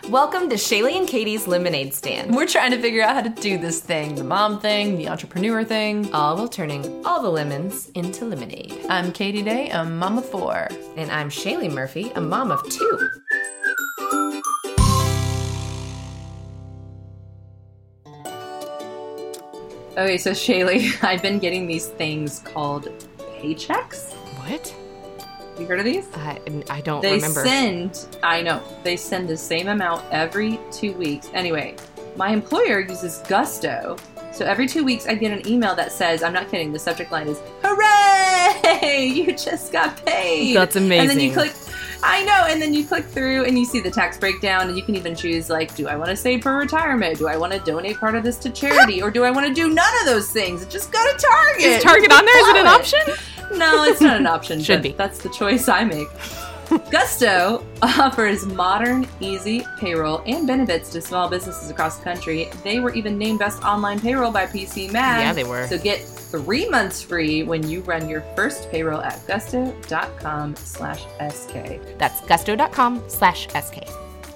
Welcome to Shaylee and Katie's Lemonade Stand. We're trying to figure out how to do this thing, the mom thing, the entrepreneur thing. All while turning all the lemons into lemonade. I'm Katie Day, a mom of 4. And I'm Shaylee Murphy, a mom of 2. Okay, so Shaylee, I've been getting these things called paychecks. What? You heard of these? I don't remember. They send the same amount every 2 weeks. Anyway, my employer uses Gusto. So every 2 weeks I get an email that says, I'm not kidding, the subject line is, hooray! You just got paid! That's amazing. And then you click, and then you click through and you see the tax breakdown and you can even choose, like, do I want to save for retirement? Do I want to donate part of this to charity? Or do I want to do none of those things? Just go to Target! Is Target on there? Is it an option? No, it's not an option. Should be. That's the choice I make. Gusto offers modern, easy payroll and benefits to small businesses across the country. They were even named Best Online Payroll by PC Mag. Yeah, they were. So get 3 months free when you run your first payroll at gusto.com/SK. That's gusto.com/SK.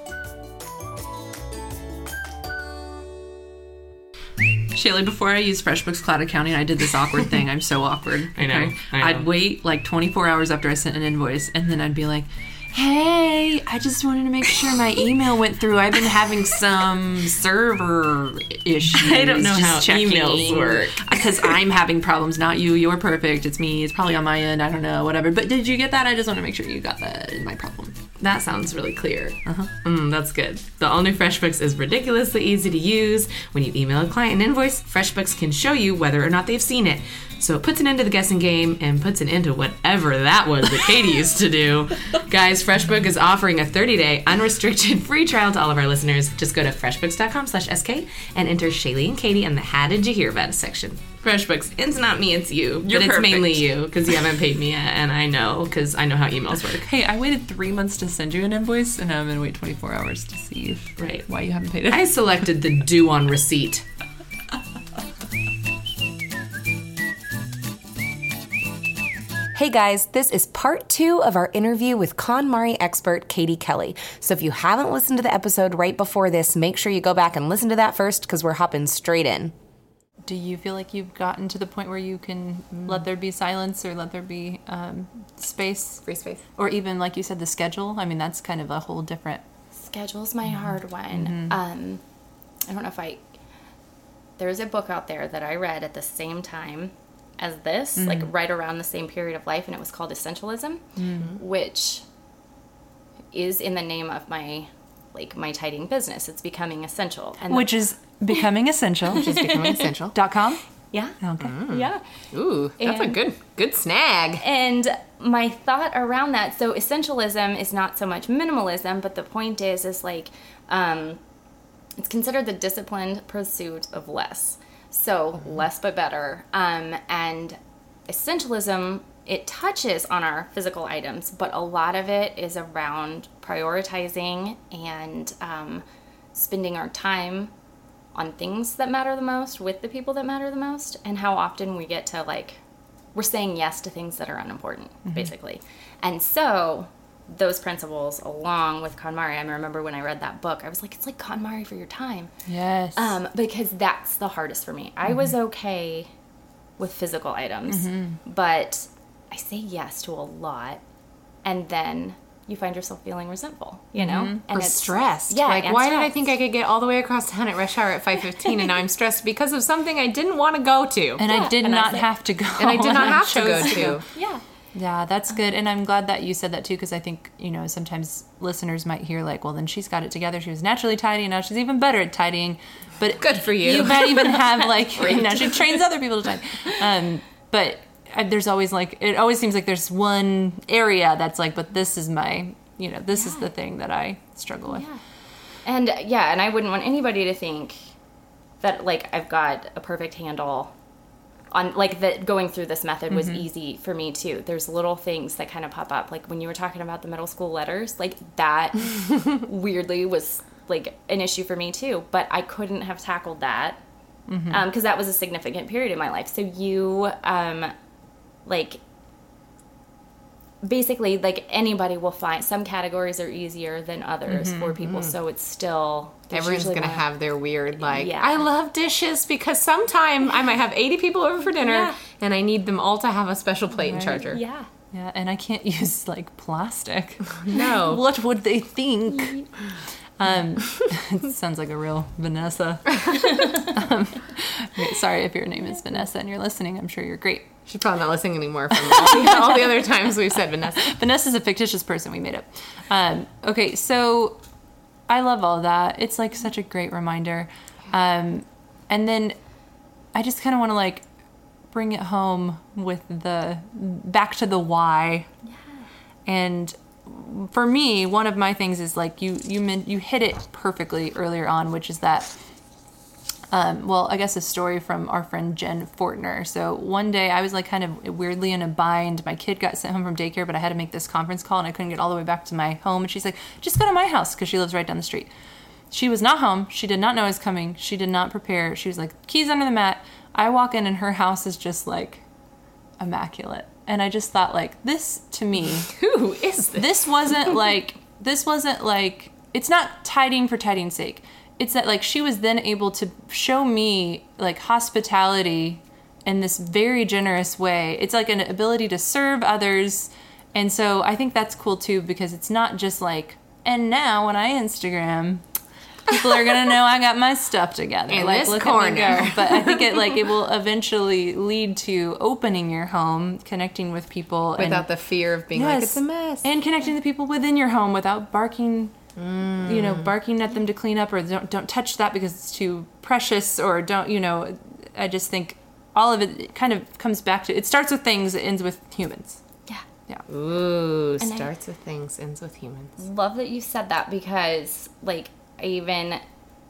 Shaylee, before I used FreshBooks Cloud Accounting, I did this awkward thing. I'm so awkward. I know. I'd wait like 24 hours after I sent an invoice, and then I'd be like, hey, I just wanted to make sure my email went through. I've been having some server issues. I don't know how emails work. Because I'm having problems, not you. You're perfect. It's me. It's probably on my end. I don't know, whatever. But did you get that? I just want to make sure you got that in my problem. That sounds really clear. That's good. The all-new FreshBooks is ridiculously easy to use. When you email a client an invoice, FreshBooks can show you whether or not they've seen it. So it puts an end to the guessing game and puts an end to whatever that was that Katie used to do. Guys, FreshBooks is offering a 30-day unrestricted free trial to all of our listeners. Just go to freshbooks.com/SK and enter Shaylee and Katie in the How Did You Hear About Us section. FreshBooks, it's not me, it's you. You're but it's perfect. mainly you because you haven't paid me yet, and I know because I know how emails work. Hey, I waited 3 months to send you an invoice, and now I'm going to wait 24 hours to see why you haven't paid it. I selected the due on receipt. Hey guys, this is part 2 of our interview with KonMari expert Katie Kelly. So if you haven't listened to the episode right before this, make sure you go back and listen to that first because we're hopping straight in. Do you feel like you've gotten to the point where you can let there be silence or let there be space? Free space. Or even, like you said, the schedule? I mean, that's kind of a whole different... Schedule's my hard one. I don't know if there's a book out there that I read at the same time as this, like right around the same period of life, and it was called Essentialism, which is in the name of my tidying business. It's becoming essential. And Which is becoming essential. .com? Yeah. Okay. Yeah. Ooh, that's a good snag. And my thought around that, so essentialism is not so much minimalism, but the point is like, it's considered the disciplined pursuit of less. So less but better. And essentialism, it touches on our physical items, but a lot of it is around prioritizing and spending our time on things that matter the most with the people that matter the most, and how often we get to we're saying yes to things that are unimportant, basically. And so those principles, along with KonMari, I remember when I read that book, I was like, it's like KonMari for your time. Yes. Because that's the hardest for me. I was okay with physical items, but I say yes to a lot, and then you find yourself feeling resentful, you know? And Or stressed. Yeah, Like, and why did I stressed. think I could get all the way across town at rush hour at 5:15 and now I'm stressed because of something I didn't want to go to. And I did and I not said- have to go. And I did not have to go chose to. Yeah. Yeah, that's good. And I'm glad that you said that too, because I think, sometimes listeners might hear well, then she's got it together. She was naturally tidy, and now she's even better at tidying. But Good for you. You might even have now she trains other people to tidy. But there's always it always seems like there's one area that's but this is my, this is the thing that I struggle with. Yeah. And and I wouldn't want anybody to think that I've got a perfect handle on that going through this method was easy for me too. There's little things that kind of pop up. When you were talking about the middle school letters, that weirdly was an issue for me too, but I couldn't have tackled that because that was a significant period in my life. So you basically, like, anybody will find some categories are easier than others for people, so it's still Everyone's usually gonna one- have their weird, like, Yeah. I love dishes because sometime I might have 80 people over for dinner Yeah. and I need them all to have a special plate and charger. Yeah. Yeah, and I can't use like plastic. No. What would they think? It sounds like a real Vanessa. Okay, sorry if your name is Vanessa and you're listening. I'm sure you're great. She's probably not listening anymore from all the other times we've said Vanessa. Vanessa's a fictitious person we made up. Okay, so I love all that. It's like such a great reminder. And then I just kind of want to like bring it home with the back to the why. Yeah. And for me, one of my things is like you hit it perfectly earlier on, which is that well, I guess a story from our friend Jen Fortner. So one day I was like kind of weirdly in a bind. My kid got sent home from daycare, but I had to make this conference call and I couldn't get all the way back to my home. And she's like, just go to my house because she lives right down the street. She was not home. She did not know I was coming. She did not prepare. She was like, keys under the mat. I walk in and her house is just like immaculate. And I just thought like, this to me, Who is this? this wasn't like, it's not tidying for tidying's sake. It's that like she was then able to show me like hospitality in this very generous way. It's like an ability to serve others. And so I think that's cool too, because it's not just like, and now when I Instagram, people are gonna know I got my stuff together. In like, this look corner. at me go. But I think it will eventually lead to opening your home, connecting with people, Without the fear of being like, Yes. it's a mess. and connecting to people within your home without barking. Barking at them to clean up, or don't touch that because it's too precious, or don't. I just think all of it kind of comes back to. It starts with things, it ends with humans. Yeah. Yeah. Ooh, And I- starts with things, ends with humans. Love that you said that because, like, I even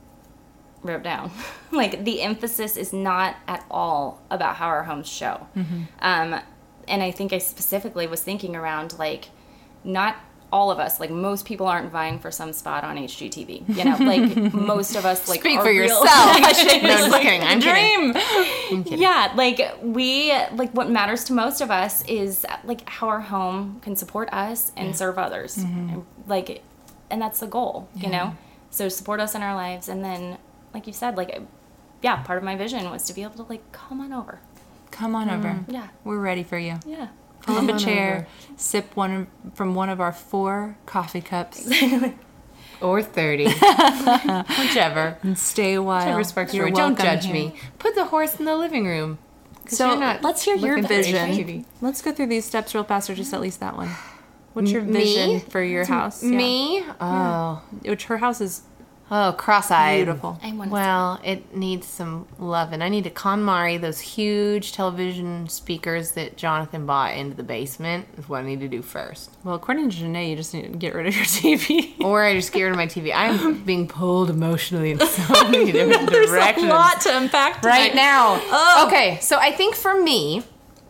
wrote down, like, the emphasis is not at all about how our homes show. And I think I specifically was thinking around, like, not all of us, like, most people aren't vying for some spot on HGTV. Like, most of us, like, Speak are for real- yourself. No, I'm just kidding. I'm Dream. kidding. Yeah, like what matters to most of us is like how our home can support us and serve others. And, like, and that's the goal, you know? So support us in our lives. And then, like you said, like, yeah, part of my vision was to be able to, like, come on over. Come on over. Yeah. We're ready for you. Yeah. Pull up a chair, sip one from one of our 4 coffee cups, Or 30. Whichever. and stay a while. Whichever sparks You're joy. Don't welcome judge here. me. Put the horse in the living room. 'Cause So you're not let's hear your looking for vision. HGTV. Let's go through these steps real fast, or just at least that one. What's your Me? vision for your house? Yeah. Me? Oh. Which her house is Oh, cross-eyed. beautiful. I want to Well, it needs some love, and I need to KonMari those huge television speakers that Jonathan bought into the basement. Is what I need to do first. Well, according to Janae, you just need to get rid of your TV. Or I just get rid of my TV. I'm being pulled emotionally in so many different directions to unpack right now. Okay, so I think for me,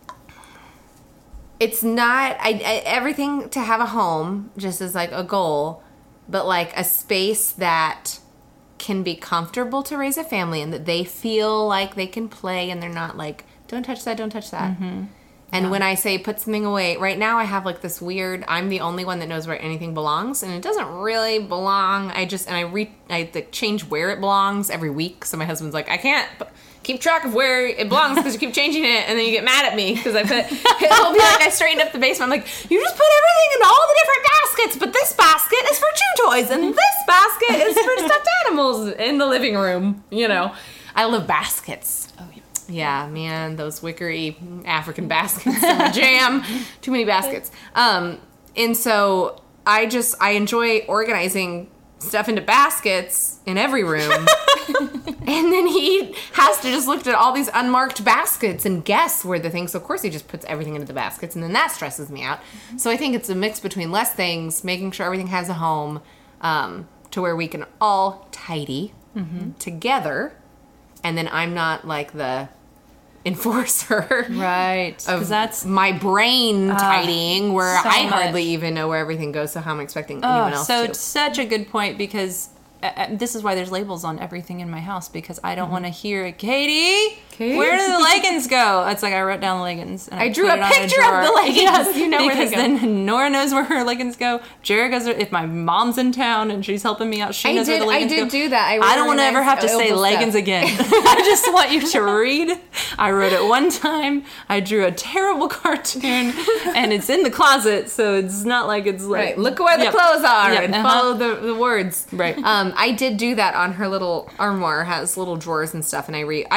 it's not everything to have a home just as like a goal, but like a space that can be comfortable to raise a family and that they feel like they can play and they're not like, don't touch that, don't touch that. And when I say put something away, right now I have like this weird, I'm the only one that knows where anything belongs, and it doesn't really belong. I like, change where it belongs every week. So my husband's like, I can't keep track of where it belongs because you keep changing it, and then you get mad at me because he'll be like, I straightened up the basement. I'm like, you just put everything in all the different baskets, but this basket is for chew toys, and this basket is for stuffed animals in the living room. I love baskets. Oh, yeah. Yeah, man, those wickery African baskets are my jam. Too many baskets. And so I enjoy organizing stuff into baskets in every room. And then he has to just look at all these unmarked baskets and guess where the things. So of course he just puts everything into the baskets, and then that stresses me out. So I think it's a mix between less things, making sure everything has a home, to where we can all tidy together, and then I'm not like the enforcer. Right. Of Because that's my brain tidying, where so I much. hardly even know where everything goes, so how I'm expecting anyone else so to. such a good point, because this is why there's labels on everything in my house, because I don't want to hear, Katie, where do the leggings go? It's like I wrote down leggings. And I drew put a it on picture drawer. of the leggings. Yes, You know where they because go. then Nora knows where her leggings go. Jared goes, if my mom's in town and she's helping me out, she knows where the leggings go. I did do that. I don't want to ever have to say leggings again. I just want you to read. I wrote it one time. I drew a terrible cartoon, and it's in the closet, so it's not like it's like... Right, look where the Yep. clothes are Yep, and uh-huh. follow the words. Right. I did do that on her little armoire, has little drawers and stuff, and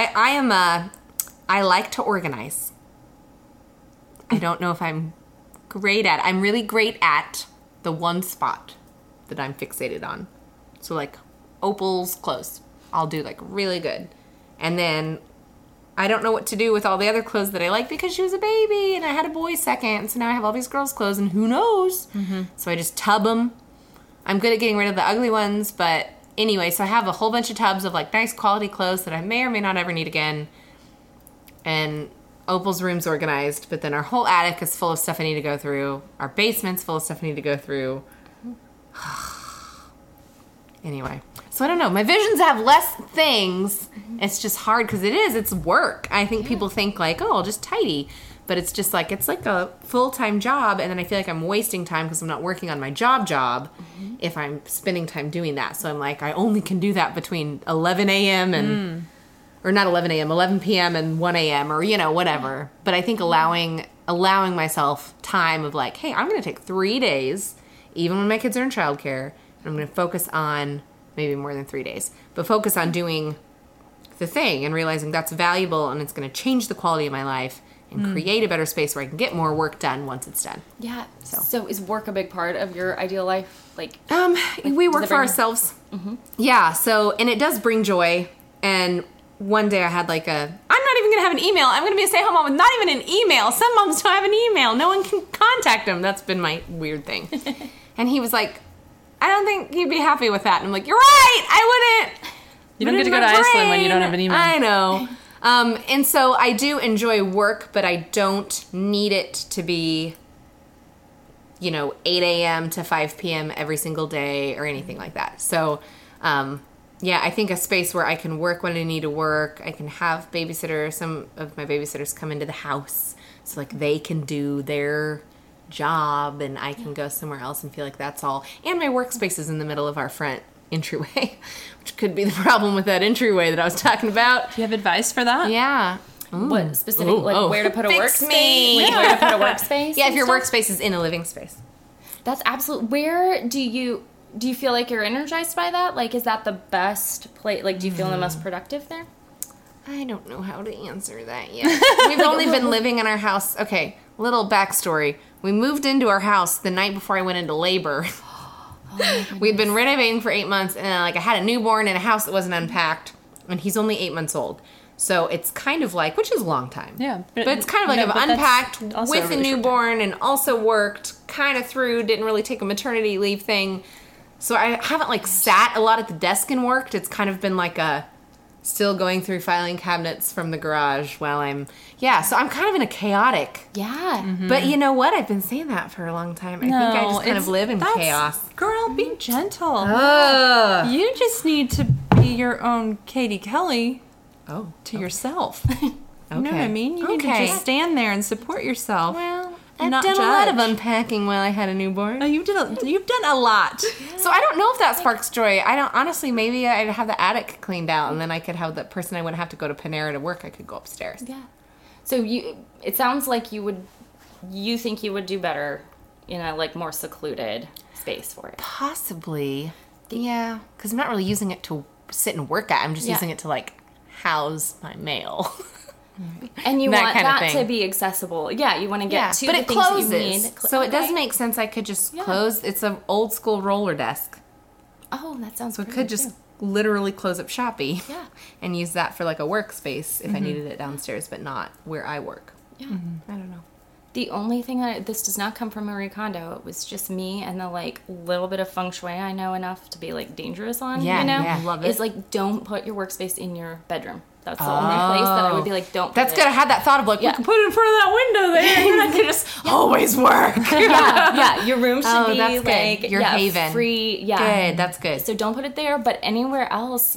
I like to organize. I don't know if I'm great at it. I'm really great at the one spot that I'm fixated on. So like Opal's clothes, I'll do like really good. And then I don't know what to do with all the other clothes that I like because she was a baby and I had a boy second. So now I have all these girls' clothes and who knows? Mm-hmm. So I just tub them. I'm good at getting rid of the ugly ones, but anyway, so I have a whole bunch of tubs of like nice quality clothes that I may or may not ever need again. And Opal's room's organized, but then our whole attic is full of stuff I need to go through. Our basement's full of stuff I need to go through. Anyway, so I don't know. My visions have less things. It's just hard because it's work. I think people think like, oh, I'll just tidy. But it's just like, it's like a full-time job, and then I feel like I'm wasting time because I'm not working on my job if I'm spending time doing that. So I'm like, I only can do that between 11 a.m. and, or not 11 a.m., 11 p.m. and 1 a.m. or, whatever. But I think allowing myself time of like, hey, I'm going to take 3 days, even when my kids are in childcare, and I'm going to focus on, maybe more than 3 days, but focus on doing the thing and realizing that's valuable and it's going to change the quality of my life and create a better space where I can get more work done once it's done. Yeah. So is work a big part of your ideal life? Like We work does it for bring- ourselves. Mm-hmm. Yeah, so, and it does bring joy. And one day I had like I'm not even going to have an email. I'm going to be a stay-at-home mom with not even an email. Some moms don't have an email. No one can contact them. That's been my weird thing. And he was like, I don't think you'd be happy with that. And I'm like, you're right, I wouldn't. You don't But get to in go to my Iceland when you don't brain, have an email. I know. And so I do enjoy work, but I don't need it to be, 8 a.m. to 5 p.m. every single day or anything like that. So, I think a space where I can work when I need to work. I can have babysitters. Some of my babysitters come into the house, so like they can do their job and I can go somewhere else and feel like that's all. And my workspace is in the middle of our front entryway, which could be the problem with that entryway that I was talking about. Do you have advice for that? Yeah. what specific, where to put a Fix workspace? me. Like, where to put a workspace? Yeah, if and your stuff? workspace is in a living space. That's absolute. Where do you feel like you're energized by that? Like, is that the best place? Like, do you feel the most productive there? I don't know how to answer that yet. We've only been living in our house. Okay, little backstory. We moved into our house the night before I went into labor. We'd been renovating for 8 months, and I had a newborn in a house that wasn't unpacked, and he's only 8 months old. So it's kind of like, which is a long time. Yeah. But it's kind of like I've unpacked with a newborn and also worked kind of through, didn't really take a maternity leave thing. So I haven't sat a lot at the desk and worked. It's kind of been like still going through filing cabinets from the garage while so I'm kind of in a chaotic. Yeah. Mm-hmm. But you know what? I've been saying that for a long time. I think I just kind of live in chaos. Girl, be gentle. Ugh. You just need to be your own Katie Kelly Oh. to yourself. You know what I mean? You need to Okay. just stand there and support yourself. Well, and I've not done a lot of judge. unpacking while I had a newborn. No, you've done a lot. So I don't know if that sparks joy. I don't, honestly, maybe I'd have the attic cleaned out and then I could have the person I wouldn't have to go to Panera to work. I could go upstairs. Yeah. So it sounds like you think you would do better in a more secluded space for it. Possibly. Yeah. Because I'm not really using it to sit and work at. I'm just Yeah. using it to house my mail. And you That want kind of that thing. to be accessible. Yeah, you want to get to but the it things closes. that you need. So it does make sense I could just close. It's an old school roller desk. Oh, that sounds So it pretty could good, just too. literally close up Shopee. Yeah. And use that for a workspace if I needed it downstairs, but not where I work. Yeah. I don't know. The only thing this does not come from Marie Kondo. It was just me and the little bit of feng shui I know enough to be dangerous on. Yeah, you know, yeah. Love it. Is don't put your workspace in your bedroom. That's the only place that I would be like, don't put That's it. good. I had that thought of like, Yeah. we can put it in front of that window there, and that could just always work. yeah, your room should Oh, be that's good. like Your haven. free. Yeah, Good. That's good. So don't put it there, but anywhere else,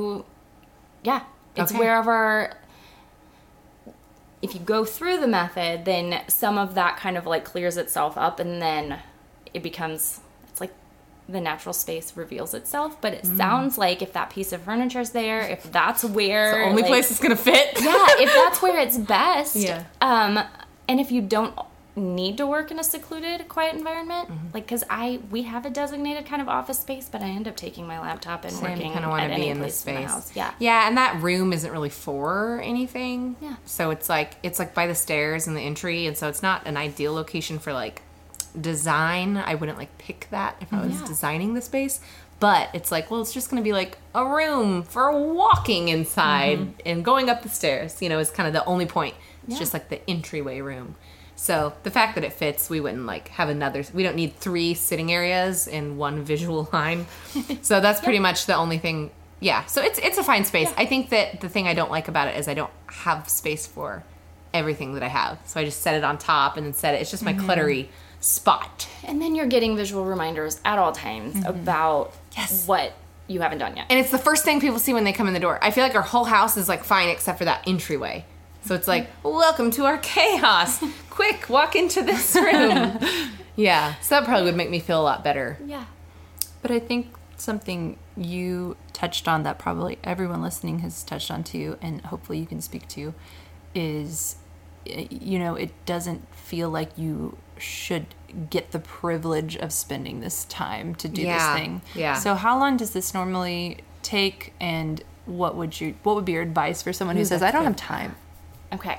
it's Okay. wherever. If you go through the method, then some of that kind of like clears itself up, and then it becomes, it's like the natural space reveals itself. But it sounds like if that piece of furniture is there, if that's where The only like, place it's gonna fit. yeah, if that's where it's best. Yeah. And if you don't need to work in a secluded, quiet environment, like, because we have a designated kind of office space, but I end up taking my laptop and Same, working kind of want at to be any in this place in the space. house. Yeah. Yeah, and that room isn't really for anything. Yeah. So it's like by the stairs and the entry, and so it's not an ideal location for like design. I wouldn't like pick that if I was designing the space. But it's like, well, it's just going to be like a room for walking inside and going up the stairs, is kind of the only point. It's just like the entryway room. So the fact that it fits, we wouldn't like have we don't need 3 sitting areas in one visual line. So that's pretty much the only thing. Yeah. So it's a fine space. I think that the thing I don't like about it is I don't have space for everything that I have. So I just set it on top and then it's just my cluttery spot. And then you're getting visual reminders at all times about what you haven't done yet. And it's the first thing people see when they come in the door. I feel like our whole house is like fine except for that entryway. So it's like, welcome to our chaos. Quick, walk into this room. Yeah. So that probably would make me feel a lot better. Yeah. But I think something you touched on that probably everyone listening has touched on too, and hopefully you can speak to, is, it doesn't feel like you should get the privilege of spending this time to do this thing. Yeah. So how long does this normally take, and what would be your advice for someone who says, I don't have time? Okay.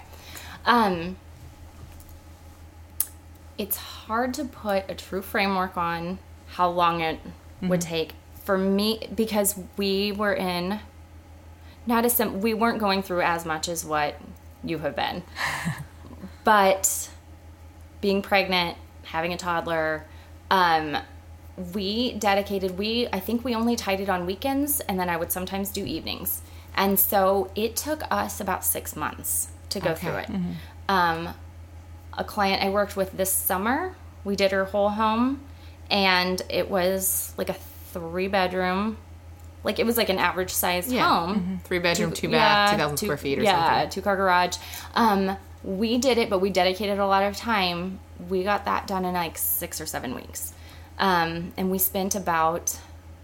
It's hard to put a true framework on how long it would take for me, because we weren't going through as much as what you have been. But being pregnant, having a toddler, I think we only tidied on weekends, and then I would sometimes do evenings. And so it took us about 6 months to go through it. A client I worked with this summer, we did her whole home, and it was like a 3-bedroom, like it was like an average sized home. 3-bedroom, 2-bath, 2,000 square feet or something. Yeah, 2-car garage. We did it, but we dedicated a lot of time. We got that done in like 6 or 7 weeks. And we spent about...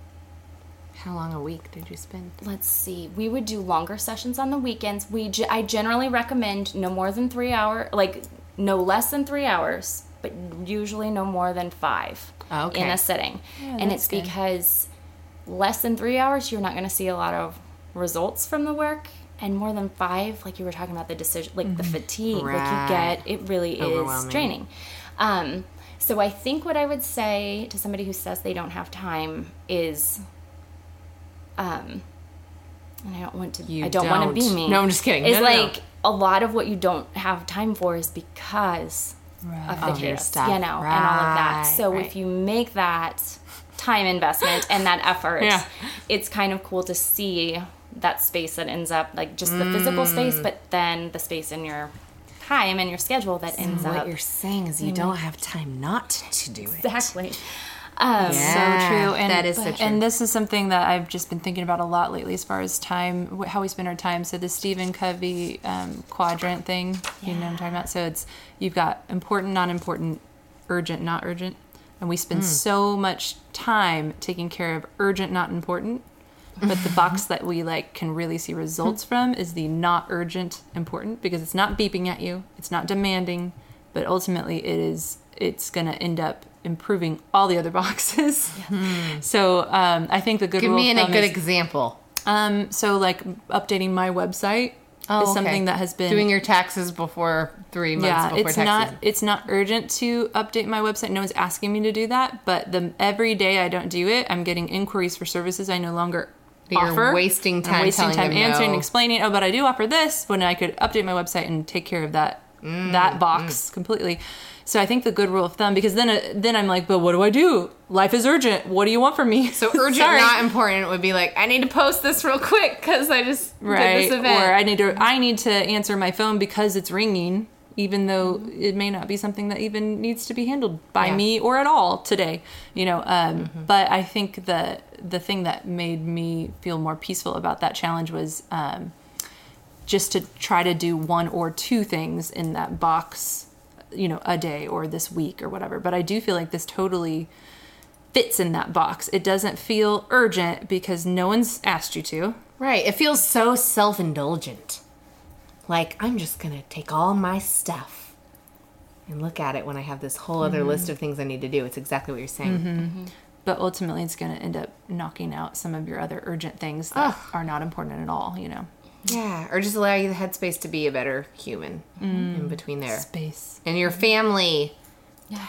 How long a week did you spend? Let's see. We would do longer sessions on the weekends. I generally recommend no more than 3 hours, like no less than 3 hours, but usually no more than 5 in a sitting. Yeah, and it's because less than 3 hours, you're not going to see a lot of results from the work. And more than 5, like you were talking about the decision, like the fatigue, like you get, it really is draining. So I think what I would say to somebody who says they don't have time is... and I don't want to be mean. No, I'm just kidding. It's like a lot of what you don't have time for is because of the your kids, stuff. and all of that. So if you make that time investment and that effort, it's kind of cool to see that space that ends up like just the physical space, but then the space in your time and your schedule that ends up. What you're saying is you don't have time not to do it. Exactly. So true. And that is so true. And this is something that I've just been thinking about a lot lately as far as time, how we spend our time. So the Stephen Covey quadrant thing, you know what I'm talking about? So you've got important, not important, urgent, not urgent. And we spend so much time taking care of urgent, not important. But the box that we can really see results from is the not urgent, important, because it's not beeping at you. It's not demanding, but ultimately it's going to end up improving all the other boxes. So I think the good Give rule me of a thumb good is, example. So updating my website is something that has been doing your taxes before 3 months before taxes. It's not urgent to update my website. No one's asking me to do that, but every day I don't do it, I'm getting inquiries for services I no longer offer. You're wasting time I'm wasting telling time them answering, no. explaining. Oh, but I do offer this when I could update my website and take care of that that box completely. So I think the good rule of thumb, because then I'm like, but what do I do? Life is urgent. What do you want from me? So urgent, Sorry. not important would be like, I need to post this real quick because I just did this event. Or I need to answer my phone because it's ringing, even though it may not be something that even needs to be handled by me or at all today. But I think the thing that made me feel more peaceful about that challenge was just to try to do one or two things in that box, a day or this week or whatever. But I do feel like this totally fits in that box. It doesn't feel urgent because no one's asked you to. Right. It feels so self-indulgent. Like, I'm just going to take all my stuff and look at it when I have this whole other list of things I need to do. It's exactly what you're saying. But ultimately, it's going to end up knocking out some of your other urgent things that are not important at all, Yeah. Or just allow you the headspace to be a better human in between there. Space. And your family. Yeah.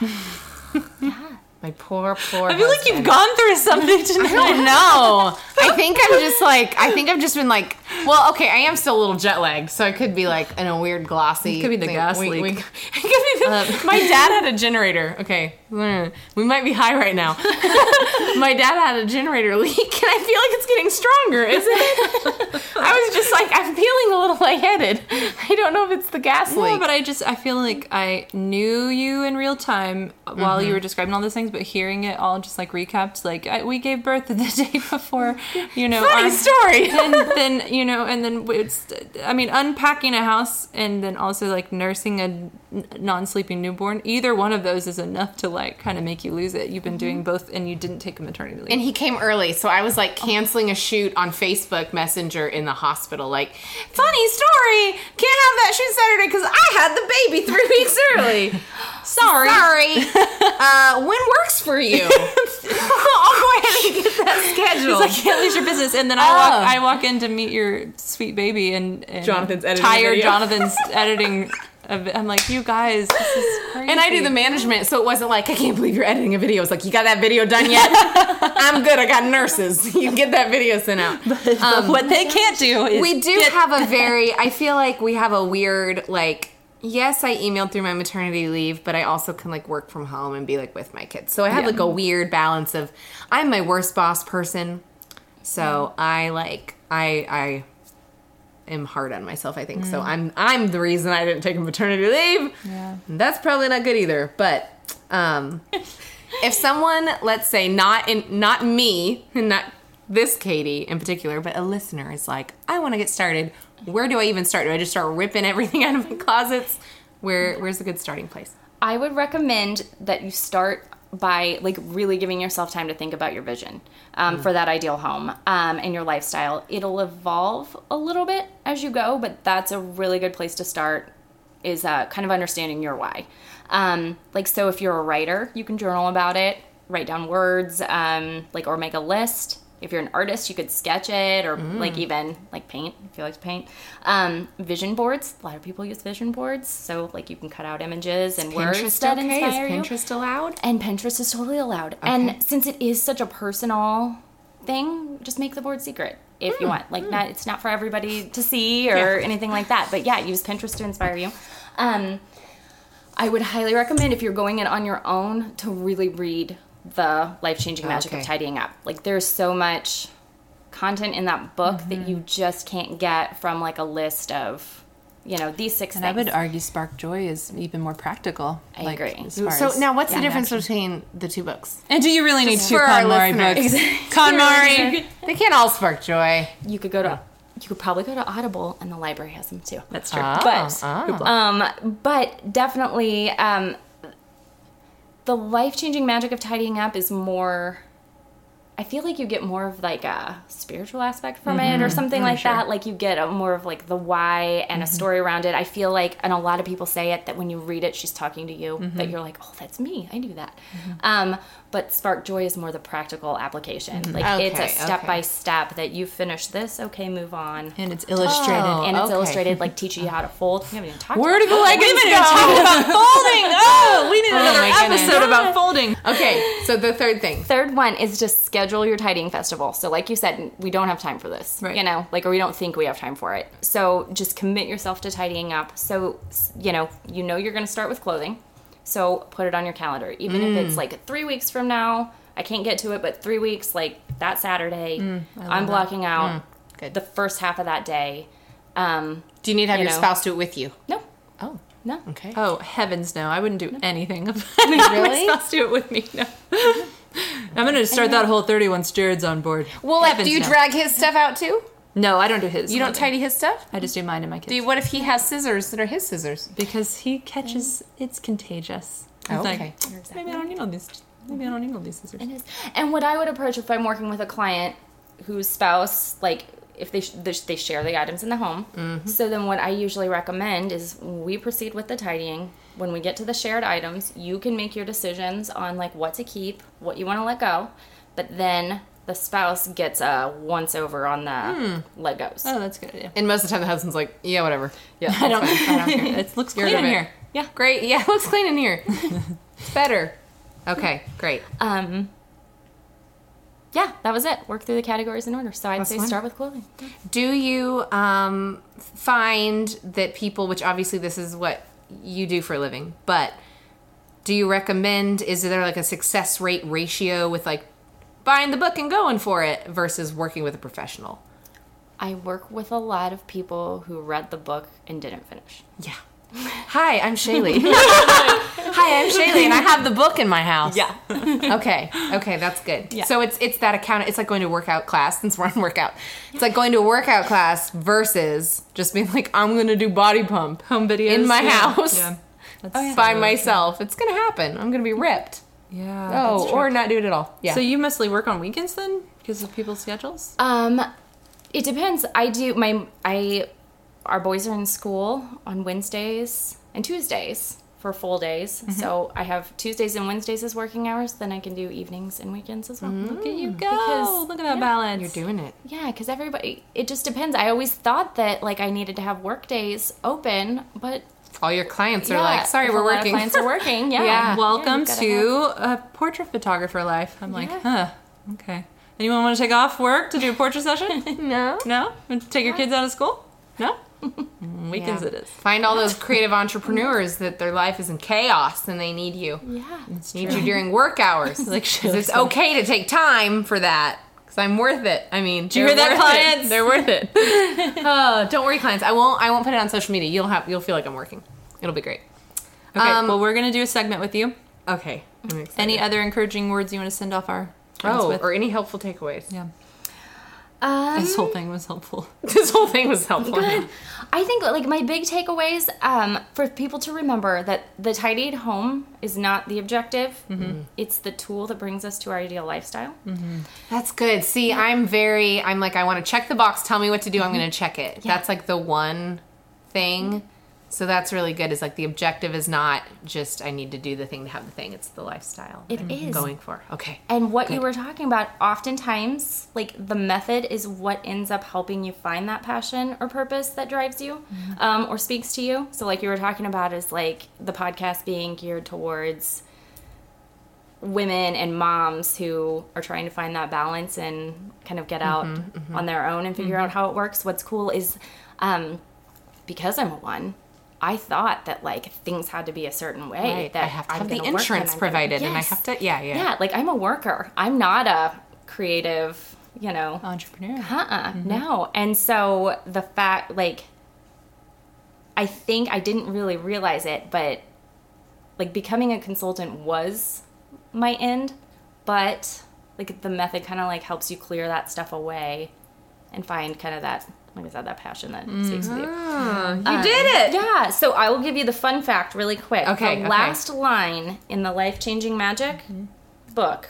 My poor I feel like husband. you've gone through something tonight. I don't know. I think I've just been like, well, okay, I am still a little jet lagged, so I could be like in a weird glossy. It could be the thing. gas leak. My dad had a generator. Okay, we might be high right now. My dad had a generator leak, and I feel like it's getting stronger, isn't it? I was just like, I'm feeling a little lightheaded. I don't know if it's the gas No, leak. but I feel like I knew you in real time while you were describing all those things, but hearing it all just like recapped, like we gave birth the day before, Funny story. and then it's, unpacking a house and then also like nursing a non-sleeping newborn. Either one of those is enough to like kind of make you lose it. You've been doing both, and you didn't take a maternity leave. And he came early, so I was like canceling a shoot on Facebook Messenger in the hospital. Like, funny story, can't have that shoot Saturday because I had the baby 3 weeks early. Sorry. When works for you? I'll go ahead and get that scheduled. It's like, can't lose your business. And then I walk in to meet your sweet baby, and Jonathan's editing tired a video. Jonathan's editing. I'm like, you guys, this is crazy. And I do the management, so it wasn't like, I can't believe you're editing a video. It's like, you got that video done yet? I'm good. I got nurses. You get that video sent out. But what they can't do is We do have a very, I feel like we have a weird, like, yes, I emailed through my maternity leave, but I also can like work from home and be like with my kids. So I have like a weird balance of, I'm my worst boss person. So I am hard on myself, I think. So I'm the reason I didn't take a maternity leave. Yeah. And that's probably not good either. But if someone, let's say not me, and not this Katie in particular, but a listener is like, I want to get started. Where do I even start? Do I just start ripping everything out of my closets? Where's a good starting place? I would recommend that you start by like really giving yourself time to think about your vision for that ideal home and your lifestyle. It'll evolve a little bit as you go, but that's a really good place to start, is kind of understanding your why. So if you're a writer, you can journal about it, write down words, or make a list. If you're an artist, you could sketch it, or even paint, if you like to paint. Vision boards. A lot of people use vision boards. So you can cut out images and words that inspire you. Is Pinterest allowed? And Pinterest is totally allowed. Okay. And since it is such a personal thing, just make the board secret if you want. It's not for everybody to see or anything like that. But yeah, use Pinterest to inspire you. I would highly recommend, if you're going in on your own, to really read the Life-Changing Magic of Tidying Up. There's so much content in that book that you just can't get from a list of these 6 things. I would argue Spark Joy is even more practical. I agree. So now what's the difference between the two books? And do you really need 2 for our KonMari listeners. books? KonMari. They can't all spark joy. You could probably go to Audible, and the library has them too. That's true. But definitely, the life-changing magic of tidying up is more, I feel like you get more of a spiritual aspect from it or something like that. You get more of the why and a story around it. I feel like, and a lot of people say it, that when you read it, she's talking to you, that you're like, oh, that's me. I knew that. But Spark Joy is more the practical application. Like it's a Okay, step by step that you finish this, okay, move on. And it's illustrated. And it's okay. illustrated, like teaching you how to fold. We haven't even talked Where did the about leggings go? About folding. Oh, we need another my goodness. episode about folding. Okay, so the third thing. Third one is just schedule your tidying festival. So like you said, we don't have time for this, Right. you know, like, or we don't think we have time for it. So just commit yourself to tidying up. So, you know you're going to start with clothing. So put it on your calendar. Even if it's like 3 weeks from now, I can't get to it, but 3 weeks, like that Saturday, I'm blocking out Good. the first half of that day. Do you need to have you your know. spouse do it with you? No, Oh, no. okay. Oh, heavens no. I wouldn't do anything. Really? My spouse do it with me. No. I'm going to start that whole 30 once Jared's on board. Well, like, Heavens do you no. drag his stuff out too? No, I don't do his. You don't clothing. tidy his stuff? I just do mine and my kids. What if he has scissors that are his scissors? Because he catches, it's contagious. He's Oh, like, okay. maybe I don't need all these. Maybe I don't need all these scissors. It is. And what I would approach if I'm working with a client whose spouse, like, if they share the items in the home. So then what I usually recommend is we proceed with the tidying. When we get to the shared items, you can make your decisions on, like, what to keep, what you want to let go. But then the spouse gets a once over on the Legos. Oh, that's a good idea. And most of the time, the husband's like, "Yeah, whatever." Yeah. I don't care. It looks clean You're in the here. Yeah. Great. Yeah, it looks clean in here. It's better. Okay, great. Yeah, that was it. Work through the categories in order. So I'd That's say fine. start with clothing. Do you find that people, which obviously this is what you do for a living, but do you recommend, is there like a success rate ratio with like buying the book and going for it versus working with a professional? I work with a lot of people who read the book and didn't finish. Yeah. Hi, I'm Shaylee. Hi, I'm Shaylee, and I have the book in my house. Yeah. Okay, that's good. Yeah. So it's that account. It's like going to a workout class, since we're on workout. It's like going to a workout class versus just being like, I'm going to do body pump Home videos in my yeah. house Yeah. That's by myself. It's going to happen. I'm going to be ripped. Yeah. Oh, that's true. or not do it at all. Yeah. So you mostly work on weekends then, because of people's schedules? It depends. Our boys are in school on Wednesdays and Tuesdays for full days. So I have Tuesdays and Wednesdays as working hours. Then I can do evenings and weekends as well. Look at you go. Because- Look at that yeah. balance. You're doing it. Yeah, because everybody, it just depends. I always thought that like I needed to have work days open, but All your clients are yeah, like, sorry, if we're a lot of working. clients are working. Yeah. Yeah. Welcome you've gotta to a portrait photographer life. I'm like, Yeah. okay. Anyone want to take off work to do a portrait session? No. No? Want to take your kids out of school? No? Weekends Yeah. it is. Find all those creative entrepreneurs that their life is in chaos and they need you. Yeah. Need you during work hours. Like, 'Cause it's okay to take time for that. Because I'm worth it. I mean, you hear that, clients? They're worth it. Oh, don't worry, clients. I won't put it on social media. You'll feel like I'm working. It'll be great. Okay, well, we're going to do a segment with you. Okay. I'm excited. Any other encouraging words you want to send off our friends with? or any helpful takeaways. Yeah. This whole thing was helpful. This whole thing was helpful. Good. I think like my big takeaways for people to remember that the tidied home is not the objective. It's the tool that brings us to our ideal lifestyle. That's good. See, I'm like, I want to check the box. Tell me what to do. I'm going to check it. Yeah. That's like the one thing. So that's really good. Is like the objective is not just I need to do the thing to have the thing. It's the lifestyle It I'm is. going for. Okay. And what you Good. were talking about, oftentimes, like the method is what ends up helping you find that passion or purpose that drives you or speaks to you. So, like you were talking about, is like the podcast being geared towards women and moms who are trying to find that balance and kind of get out on their own and figure out how it works. What's cool is because I'm a one, I thought that like things had to be a certain way. Right. That I have to I'm have the gonna work insurance and I'm provided, and I Yes. have to. Yeah. Yeah, like I'm a worker. I'm not a creative, Entrepreneur. no. And so the fact, like, I think I didn't really realize it, but like becoming a consultant was my end, but like the method kind of like helps you clear that stuff away and find kind of that, like I said, that passion that speaks to you. You did it. Yeah, so I will give you the fun fact really quick. Okay, The okay. last line in the Life Changing Magic book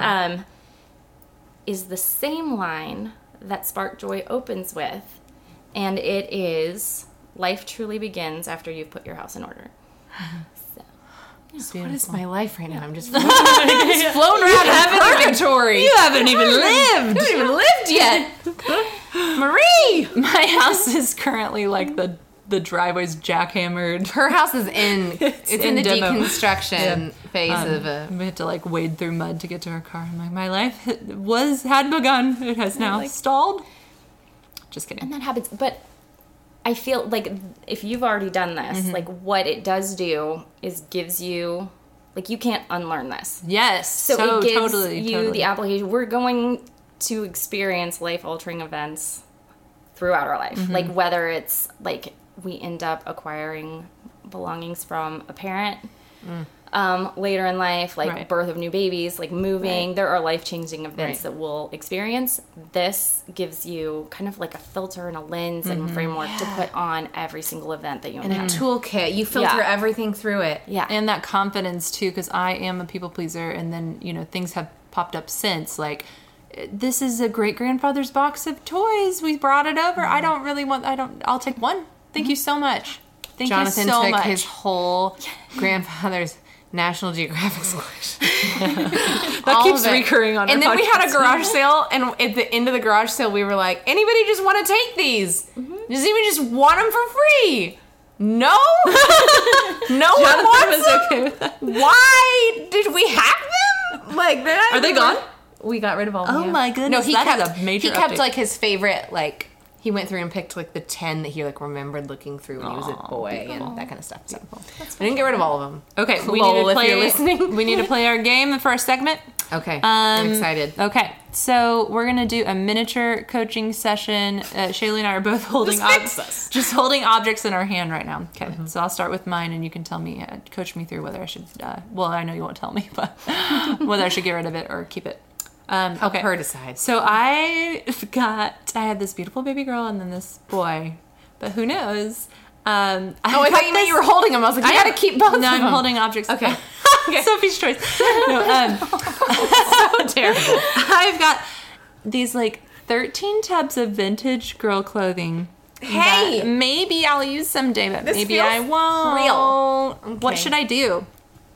is the same line that Spark Joy opens with, and it is, life truly begins after you've put your house in order. So, What is my life right now? I'm just floating around in purgatory. You haven't even lived. I haven't even lived yet. Marie! My house is currently like the driveway's jackhammered. Her house is it's in the demo. deconstruction phase of a... We had to like wade through mud to get to our car. I'm like, my life had begun. It has now stalled. Just kidding. And that happens. But I feel like if you've already done this, like what it does do is gives you, like you can't unlearn this. Yes. So it gives totally, you totally. the application. We're going to experience life-altering events throughout our life. Like whether it's like we end up acquiring belongings from a parent later in life, like Right. birth of new babies, like moving. Right. There are life-changing events Right. that we'll experience. This gives you kind of like a filter and a lens and framework to put on every single event that you And a encounter. toolkit. You filter Yeah. everything through it. Yeah. And that confidence too, because I am a people pleaser, and then things have popped up since. Like, this is a great grandfather's box of toys. We brought it over. I don't really want. I'll take one. Thank you so much. Thank Jonathan you so took much. his whole grandfather's National Geographic collection. That keeps recurring on. And our then we had a podcast. garage sale, and at the end of the garage sale, we were like, anybody just want to take these? Does anyone just want them for free? No? No one wants them? Okay with that. Why did we have them? Like, they're not Are they even- gone? We got rid of all of them. Oh yeah. my goodness, No, he that kept is a major He kept update. like his favorite, like he went through and picked like the 10 that he like remembered looking through when he was a boy and that kind of stuff. Beautiful. I didn't get rid of all of them. Okay, we Lol, need to if play. you're listening. We need to play our game, the first segment. Okay, I'm excited. Okay, so we're gonna do a miniature coaching session. Shaylee and I are both holding just holding objects in our hand right now. Okay, so I'll start with mine, and you can tell me, coach me through whether I should. Well, I know you won't tell me, but whether I should get rid of it or keep it. Help her decide. So I had this beautiful baby girl and then this boy, but who knows? I thought you meant you were holding them. I was like, you gotta keep both of them. No, I'm holding objects. Okay. Sophie's choice. No, So terrible. I've got these like 13 tubs of vintage girl clothing. Hey! that maybe I'll use someday, but This maybe feels I won't. real. What Okay. should I do?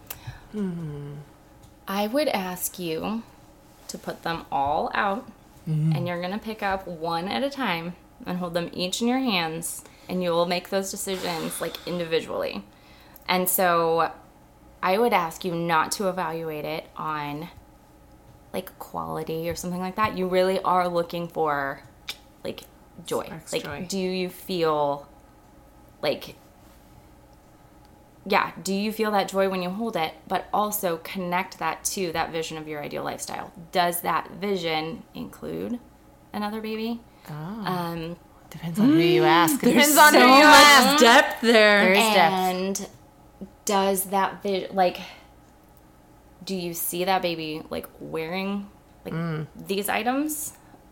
I would ask you to put them all out, and you're going to pick up one at a time and hold them each in your hands, and you will make those decisions like individually. And so I would ask you not to evaluate it on like quality or something like that. You really are looking for like joy. Sparks Like, joy. do you feel like yeah, do you feel that joy when you hold it, but also connect that to that vision of your ideal lifestyle? Does that vision include another baby? Depends on who you ask. Depends There's on so who you much ask. depth there. There is depth. And does that vision, like, do you see that baby, like, wearing, like, these items?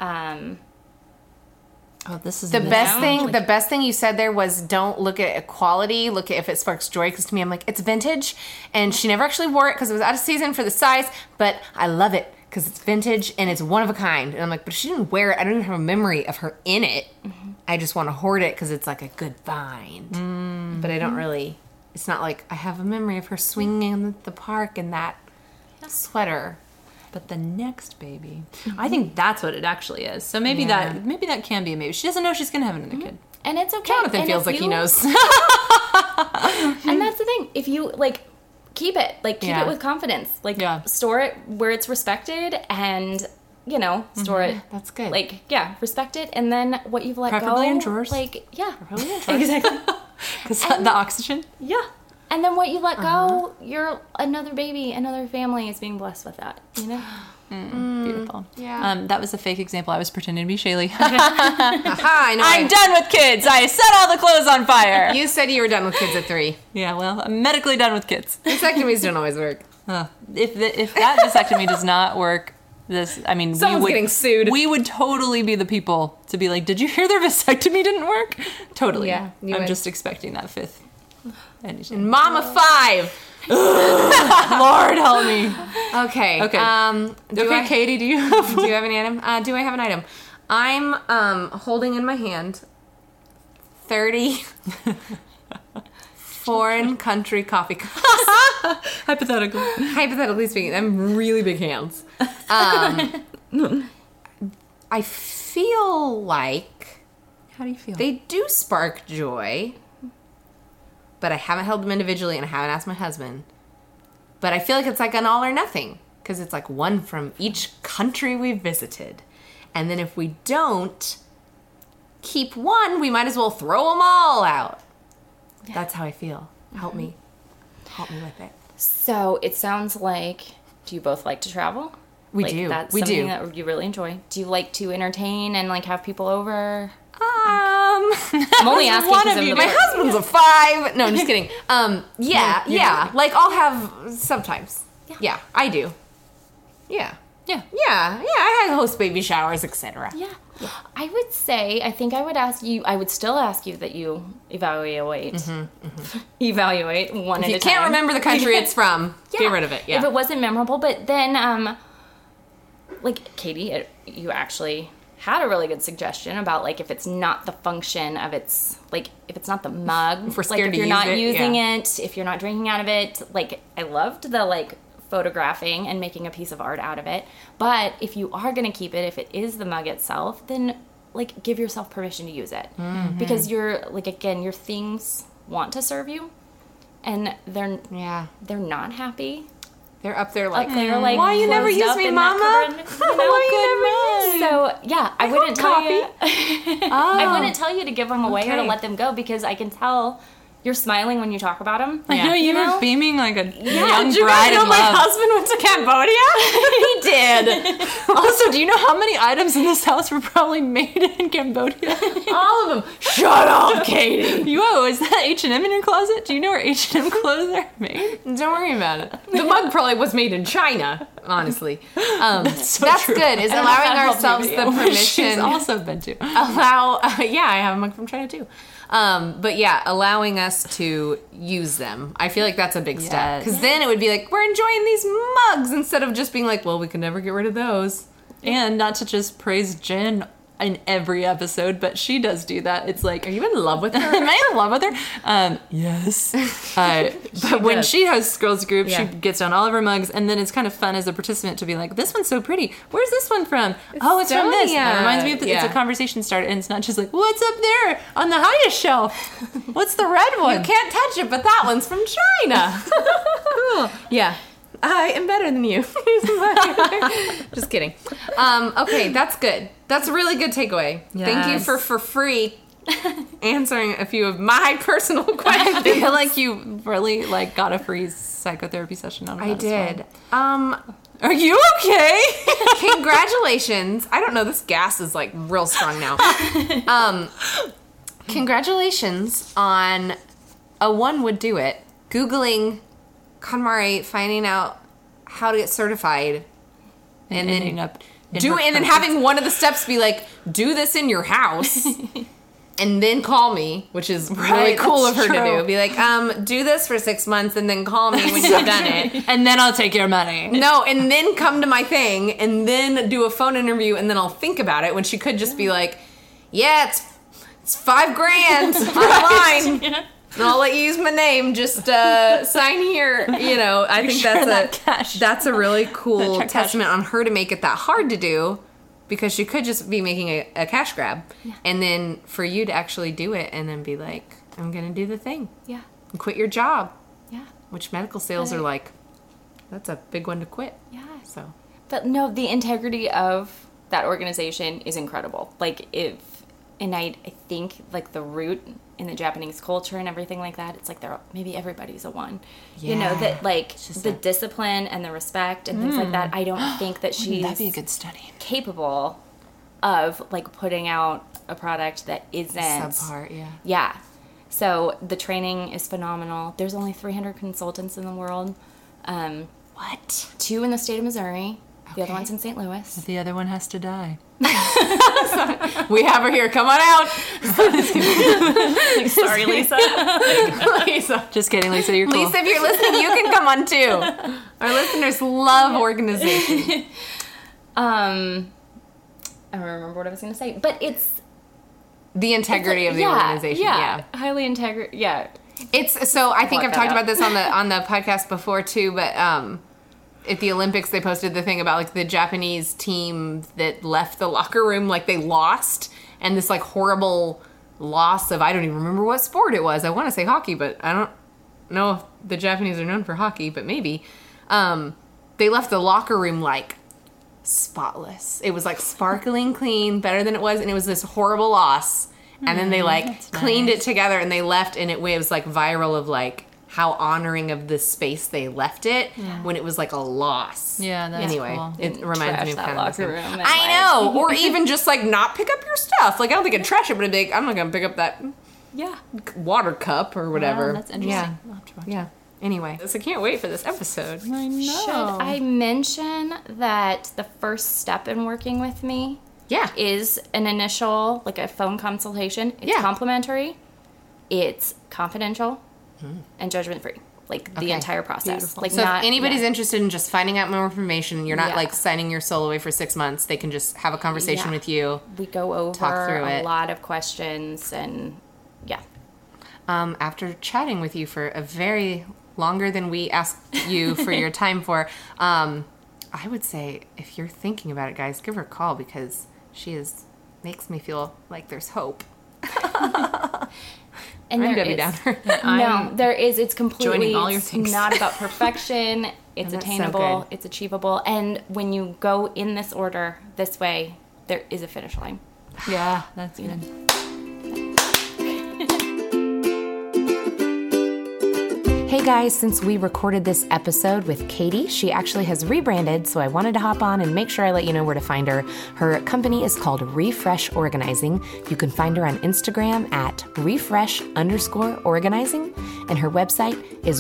Oh, this is The best Yeah. thing, the best thing you said there was don't look at quality. Look at if it sparks joy. Because to me, I'm like, it's vintage, and she never actually wore it because it was out of season for the size. But I love it because it's vintage and it's one of a kind. And I'm like, but if she didn't wear it, I don't even have a memory of her in it. I just want to hoard it because it's like a good find. But I don't really. It's not like I have a memory of her swinging in the park in that sweater. But the next baby, I think that's what it actually is. So maybe Yeah. that can be a maybe. She doesn't know she's gonna have another kid. And it's okay. Jonathan And feels if like he you- knows. And that's the thing. If you, like, keep it. Like, keep Yeah. it with confidence. Like, Yeah. store it where it's respected and, you know, store it. That's good. Like, yeah, respect it. And then what you've let Preferably go. in drawers. Like, yeah. Preferably in drawers. Exactly. Because the oxygen. Yeah. And then what you let go, you're another baby, another family is being blessed with that, you know? Beautiful. yeah. That was a fake example. I was pretending to be Shaylee. Aha, I know. I'm done with kids. I set all the clothes on fire. You said you were done with kids at 3. Yeah, well, I'm medically done with kids. Vasectomies don't always work. If that vasectomy does not work, Someone's we would, getting sued. We would totally be the people to be like, did you hear their vasectomy didn't work? Totally. Yeah, you I'm would. just expecting that fifth. Mama 5. Lord help me. Okay. Okay. Do I, Katie, do you have do you have any item? Do I have an item? I'm holding in my hand 30 foreign country coffee cups. Hypothetically. Hypothetically speaking, I'm really big hands. I feel like How do you feel? they do spark joy, but I haven't held them individually and I haven't asked my husband. But I feel like it's like an all or nothing because it's like one from each country we've visited. And then if we don't keep one, we might as well throw them all out. That's how I feel. Help me. Help me with it. So it sounds like, do you both like to travel? We Like, do. That's We something do. that you really enjoy. Do you like to entertain and like have people over? I'm only asking one 'cause of I'm you. the My person. husband's a 5. No, I'm just kidding. Yeah. Like I'll have sometimes. Yeah, I do. Yeah. Yeah. Yeah. I host baby showers, etc. Yeah. I would say, I think I would ask you, I would still ask you that you evaluate one If at a you time. can't remember the country it's from, Yeah. get rid of it. Yeah. If it wasn't memorable, but then, like Katie, you actually had a really good suggestion about like if it's not the function of its, like if it's not the mug, If we're like scared if to you're use not it, using yeah. it, if you're not drinking out of it, like I loved the like photographing and making a piece of art out of it. But if you are going to keep it, if it is the mug itself, then like give yourself permission to use it. Because you're like, again, your things want to serve you and they're not happy. They're up there like, They're like, why you never closed use up me, in that mama? cupboard, you know? Why you never use me? So yeah, I wouldn't tell coffee. you. I wouldn't tell you to give them away or to Okay. let them go because I can tell you're smiling when you talk about them. I know you know? were beaming like a young Did you bride guys know in my love. husband went to Cambodia? He did. Also, do you know how many items in this house were probably made in Cambodia? All of them. Shut up, Katie. Whoa, is that H&M in your closet? Do you know where H&M clothes are made? Don't worry about it. The mug probably was made in China, honestly. That's true. good. Is I don't know if allowing that helped ourselves you, the but She's permission. also been to. Allow, yeah, I have a mug from China too. But yeah, allowing us to use them. I feel like that's a big step. Yes. Because then it would be like, we're enjoying these mugs instead of just being like, well, we can never get rid of those. And not to just praise Jen in every episode, but she does do that. It's like, Are you in love with her? am I in love with her? Yes. But when does. she hosts girls group, Yeah. she gets down all of her mugs, and then it's kind of fun as a participant to be like, "This one's so pretty. Where's this one from? It's from this." Estonia. That reminds me of it's Yeah. a conversation starter, and it's not just like, "What's up there on the highest shelf? What's the red one?" You can't touch it, but that one's from China. Cool. Yeah. I am better than you. Just kidding. Okay, that's good. That's a really good takeaway. Thank you Yes. for free answering a few of my personal I questions. feel like you really like got a free psychotherapy session out of I that as did. well. Are you okay? Congratulations. I don't know, this gas is like real strong now. Congratulations on a one would do it. Googling KonMari, finding out how to get certified, and then ending up in do her and then purpose. having one of the steps be like, do this in your house. And then call me, which is really Right, cool of that's her to true. do. Be like, do this for 6 months and then call me when you've done it. and then I'll take your money. No, and then come to my thing and then do a phone interview and then I'll think about it when she could just be like, yeah, it's $5,000 online. And I'll let you use my name. Just sign here. You know, I think sure that cash- that's a really cool check testament on her to make it that hard to do, because she could just be making a cash grab, and then for you to actually do it and then be like, I'm gonna do the thing Yeah. and quit your job, Yeah. which medical sales are like, that's a big one to quit. Yeah. So But no, the integrity of that organization is incredible. Like I think like the root in the Japanese culture and everything like that, it's like maybe everybody's a one. You know, Yeah. that like just the a- discipline and the respect and things like that, I don't think that she's That'd be a good study. capable of like putting out a product that isn't subpar, yeah. Yeah. So the training is phenomenal. There's only 300 consultants in the world. What? 2 in the state of Missouri. The other Okay. one's in St. Louis. The other one has to die. We have her here. Come on out. Sorry, Lisa. Lisa. Just kidding, Lisa. You're cool. Lisa, if you're listening, you can come on too. Our listeners love organization. I don't remember what I was going to say, but it's The integrity of the yeah, organization. Yeah. highly integrity. Yeah, It's so I think Block I've that talked out. about this on the podcast before too, but at the Olympics they posted the thing about like the Japanese team that left the locker room, like they lost, and this like horrible loss of, I don't even remember what sport it was. I want to say hockey, but I don't know if the Japanese are known for hockey, but maybe. They left the locker room like spotless. It was like sparkling clean, better than it was, and it was this horrible loss. And then they like cleaned it together and they left, and it was like viral of like how honoring of the space they left it when it was like a loss. Yeah, that's anyway, cool. it reminds me of that kind of the locker same. room and, I know, or even just like not pick up your stuff. Like I don't think I'd trash it, but I'd be like, I'm not gonna pick up that water cup or whatever. Wow, that's interesting. Yeah, I'll have to watch yeah. Anyway, so I can't wait for this episode. I know. Should I mention that the first step in working with me Yeah. is an initial, like a phone consultation? It's Yeah. complimentary, it's confidential, and judgment free. Like the Okay. entire process. Like So not, if anybody's interested in just finding out more information, and you're not Yeah. like signing your soul away for 6 months, they can just have a conversation Yeah. with you. we go over talk through a it. lot of questions and yeah. After chatting with you for a very longer than we asked you for your time for, I would say if you're thinking about it, guys, give her a call because makes me feel like there's hope. And I'm there Debbie is. Downer. No, there is. It's completely joining all your it's things. not about perfection. It's that's so attainable. good. It's achievable. And when you go in this order, this way, there is a finish line. Yeah, that's good. Hey guys, since we recorded this episode with Katie, she actually has rebranded, so I wanted to hop on and make sure I let you know where to find her. Her company is called Refresh Organizing. You can find her on Instagram at refresh_organizing, and her website is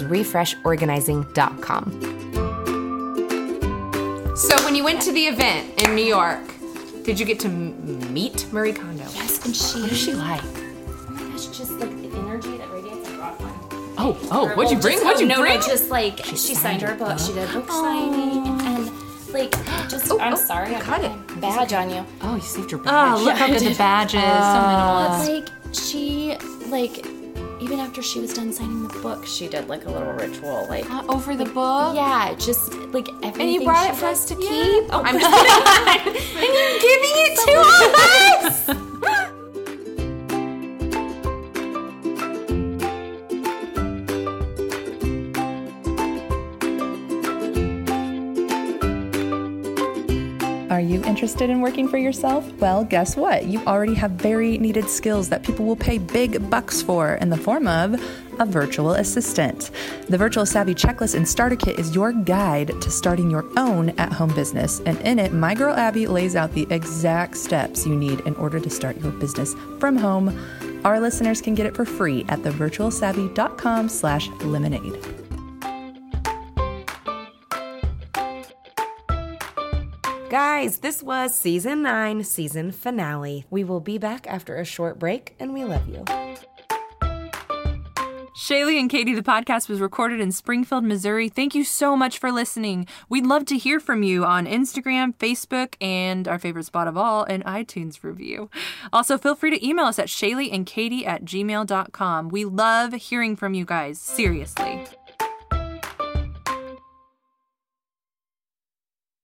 refreshorganizing.com. So when you went to the event in New York, did you get to meet Marie Kondo? Yes, and What is she like? Oh my gosh, just like the energy that radiates. I brought one. Oh, what'd you bring? What'd you no, bring? No, just like she signed her book. She did book signing and like just. I'm sorry, I cut got it. my badge on you. Oh, you saved your badge. Oh, look how good the badge is. So minimalist. But like she like even after she was done signing the book, she did like a little ritual like. Over the book? Yeah, just like everything. And you brought she it for us did. to Yeah. keep? Oh, I'm just kidding. And you're giving it to us? Are you interested in working for yourself? Well, guess what? You already have very needed skills that people will pay big bucks for in the form of a virtual assistant. The Virtual Savvy Checklist and Starter Kit is your guide to starting your own at-home business. And in it, my girl Abby lays out the exact steps you need in order to start your business from home. Our listeners can get it for free at thevirtualsavvy.com/lemonade. Guys, this was season 9, season finale. We will be back after a short break, and we love you. Shaylee and Katie, the podcast was recorded in Springfield, Missouri. Thank you so much for listening. We'd love to hear from you on Instagram, Facebook, and our favorite spot of all, an iTunes review. Also, feel free to email us at shayleeandkatie@gmail.com. We love hearing from you guys. Seriously.